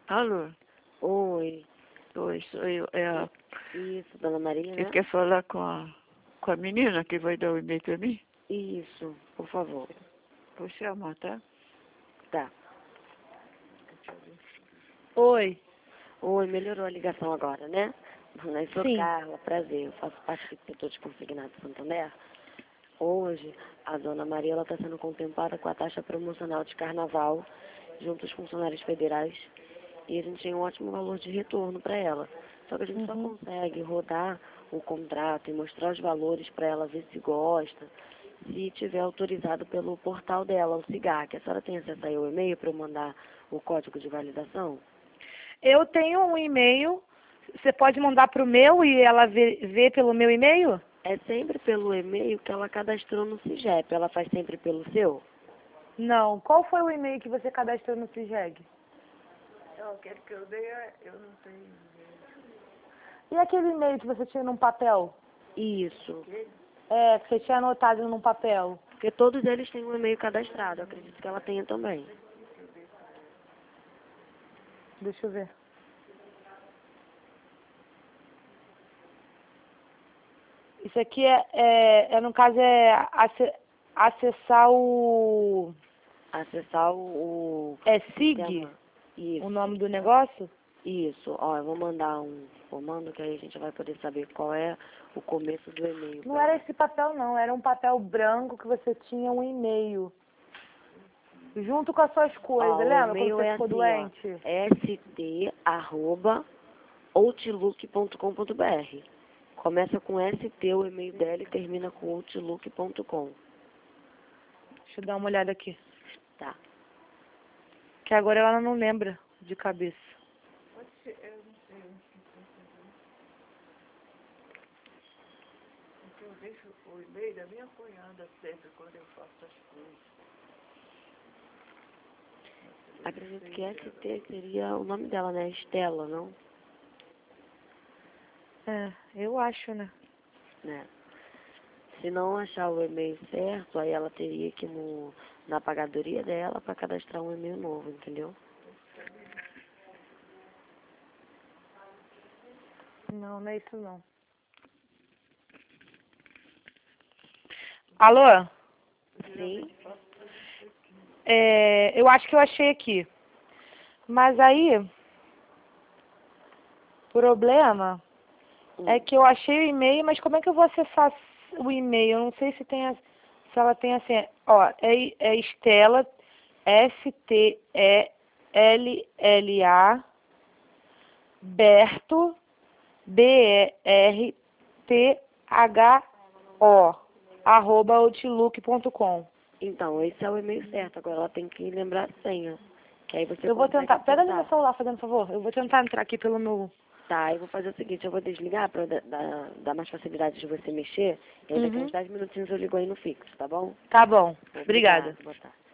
Alô? Oi. Oi, sou eu. É a... Isso, Dona Maria, Você né? quer falar com a menina que vai dar o e-mail pra mim? Isso, por favor. Vou chamar, tá? Tá. Oi. Oi, melhorou a ligação agora, né? Eu sou Sim. Carla, prazer. Eu faço parte aqui do setor de consignado Santander. Hoje, a Dona Maria ela está sendo contemplada com a taxa promocional de carnaval junto aos funcionários federais. E a gente tem um ótimo valor de retorno para ela. Só que a gente só consegue rodar o contrato e mostrar os valores para ela ver se gosta, se tiver autorizado pelo portal dela, o CIGAC. A senhora tem acesso aí ao e-mail para eu mandar o código de validação? Eu tenho um e-mail. Você pode mandar para o meu e ela vê pelo meu e-mail? É sempre pelo e-mail que ela cadastrou no CIGEP. Ela faz sempre pelo seu? Não. Qual foi o e-mail que você cadastrou no CIGEG? Não, aquele que eu dei, eu não tenho. E aquele e-mail que você tinha num papel? Isso. É, que você tinha anotado num papel. Porque todos eles têm um e-mail cadastrado. Eu acredito que ela tenha também. Deixa eu ver. Isso aqui no caso, acessar o... Acessar o É SIG, sistema. Isso. o nome do negócio? Isso. Ó, eu vou mandar um comando que aí a gente vai poder saber qual é o começo do e-mail. Não era esse papel, não. Era um papel branco que você tinha um e-mail. Junto com as suas coisas, Ó, o lembra quando e-mail você é ficou assim, ó. doente? st@outlook.com.br. Começa com ST, o e-mail dela, e termina com outlook.com. Deixa eu dar uma olhada aqui. Tá. Que agora ela não lembra de cabeça. Eu não sei. Eu deixo o e-mail da minha cunhada sempre quando eu faço as coisas. Acredito que ST seria o nome dela, né? Estela, não? É, eu acho, né? Né? Se não achar o e-mail certo, aí ela teria que ir na pagadoria dela para cadastrar um e-mail novo, entendeu? Não, não é isso não. Alô? Sim? Eu acho que eu achei aqui. Mas aí, o problema é que eu achei o e-mail, mas como é que eu vou acessar o e-mail? Eu não sei se tem se ela tem assim, ó, é Estela, Stella, Berto, BERTHO, @outlook.com. Então, esse é o e-mail certo. Agora ela tem que lembrar a senha. Que aí você Eu vou consegue tentar, pega no meu acessar. celular, fazendo favor. Eu vou tentar entrar aqui pelo meu... Tá, eu vou fazer o seguinte, eu vou desligar para dar mais facilidade de você mexer. E aí daqui a uns 10 minutinhos eu ligo aí no fixo, tá bom? Tá bom, obrigada. Obrigada, boa tarde.